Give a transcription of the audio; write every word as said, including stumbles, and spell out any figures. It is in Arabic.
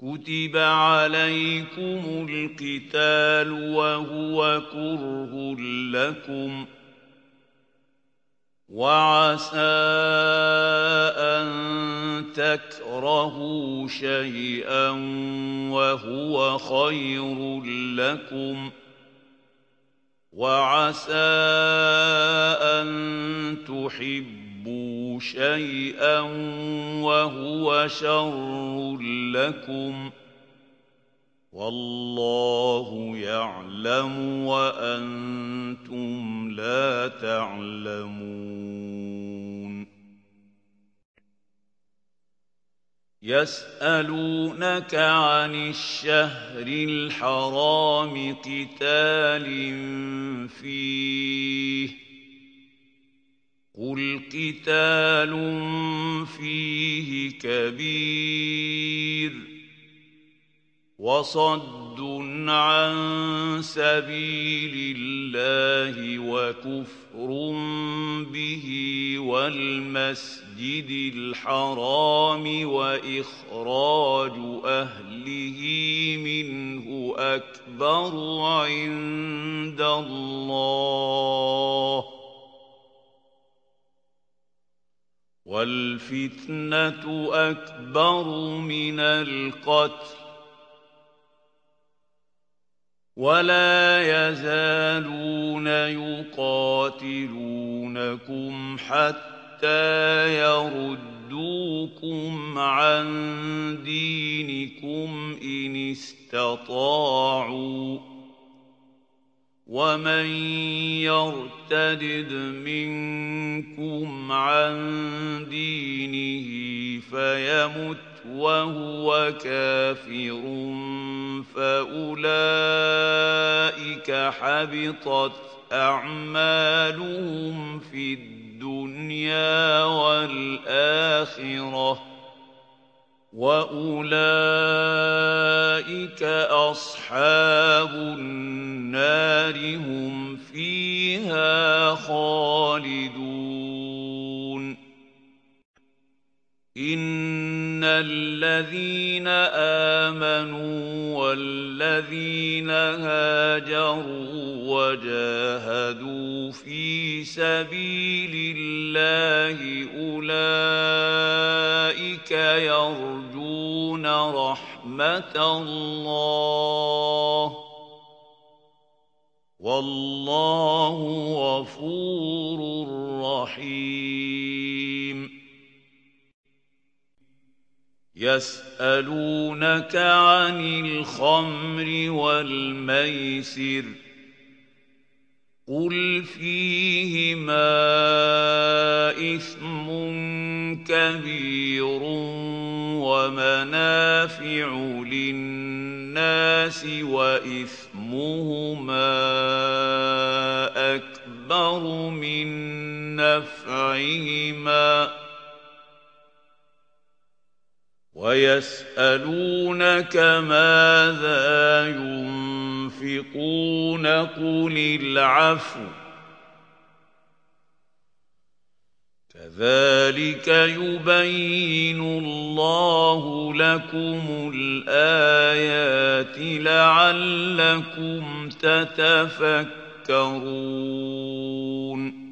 كتب عليكم القتال وهو كره لكم وعسى أن تكرهوا شيئا وهو خير لكم وعسى أن تحبوا شيئا وهو شر لكم والله يعلم وأنتم لا تعلمون. يسألونك عن الشهر الحرام قتال فيه قل قتال فيه كبير وصد عن سبيل الله وكفر به والمسجد الحرام وإخراج أهله منه أكبر عند الله والفتنة أكبر من القتل ولا يزالون يقاتلونكم حتى يردوكم عن دينكم إن استطاعوا ومن يرتدد منكم عن دينه فيمت وهو كافر فأولئك حبطت أعمالهم في الدنيا والآخرة وأولئك أصحاب النار هم فيها خالدون. إن الذين آمنوا والذين هاجروا وجاهدوا في سبيل الله أولئك يرجون رحمة الله والله غفور رحيم. يسألونك عن الخمر والميسر قل فيهما إثم كبير ومنافع للناس وإثمهما أكبر من نفعهما ويسألونك ماذا ينفقون قل العفو كذلك يبين الله لكم الآيات لعلكم تتفكرون.